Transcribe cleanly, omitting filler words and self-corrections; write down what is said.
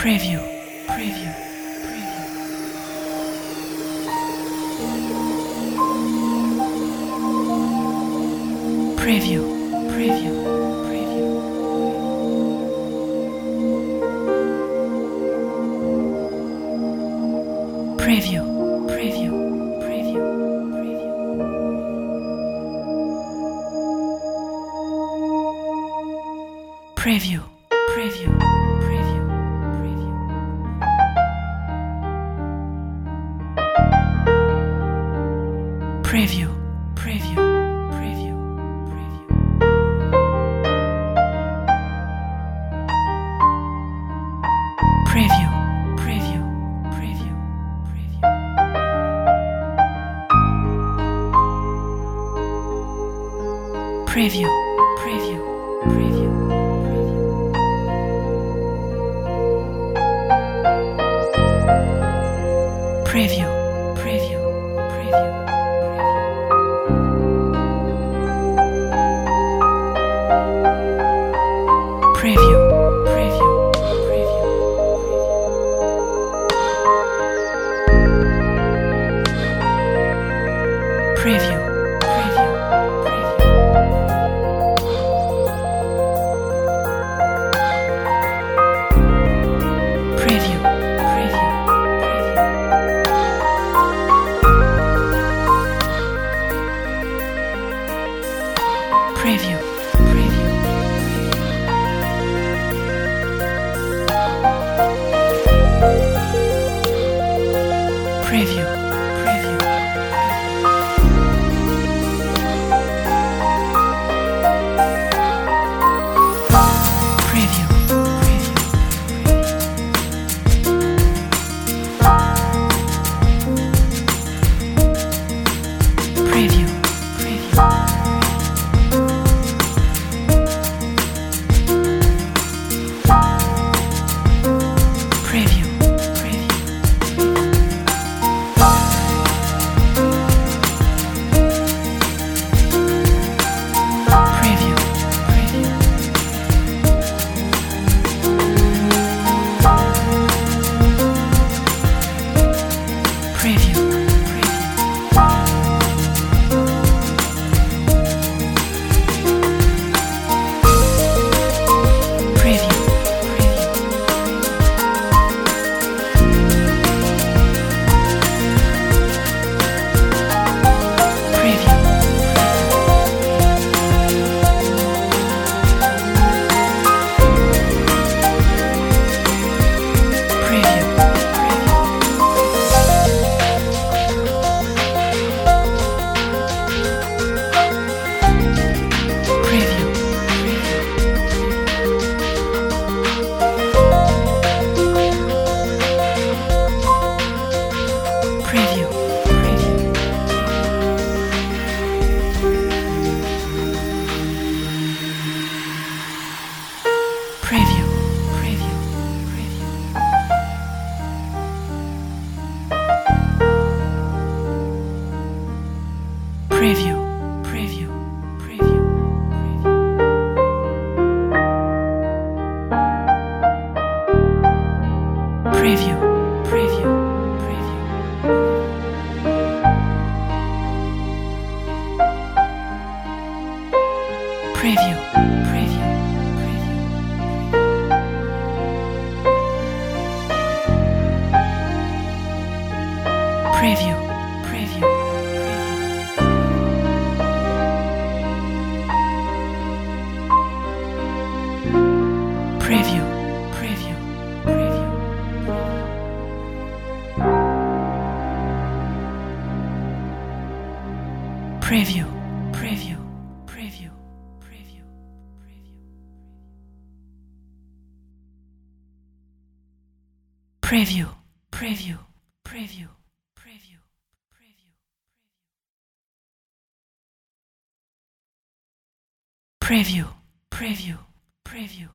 Preview, preview, preview. Preview, preview, preview. Preview, preview, preview, preview. Preview, preview, preview, preview. Preview, preview, preview, preview. Preview, preview, preview, preview. Preview, preview, preview, preview. Preview, preview, preview, preview. Preview, preview, preview. Preview, preview, preview. Preview, preview, preview. Preview, preview. Preview, preview, preview, preview, preview, preview, preview, preview. Preview, preview. Preview, preview. Preview, preview, preview, preview, preview. Preview, preview, preview. Preview, preview, preview, preview. Preview, preview, preview. Preview, preview, preview. Preview, preview, preview. Preview, preview, preview. Preview, preview, preview, preview, preview. Preview, preview, preview, preview, preview. Preview, preview, preview.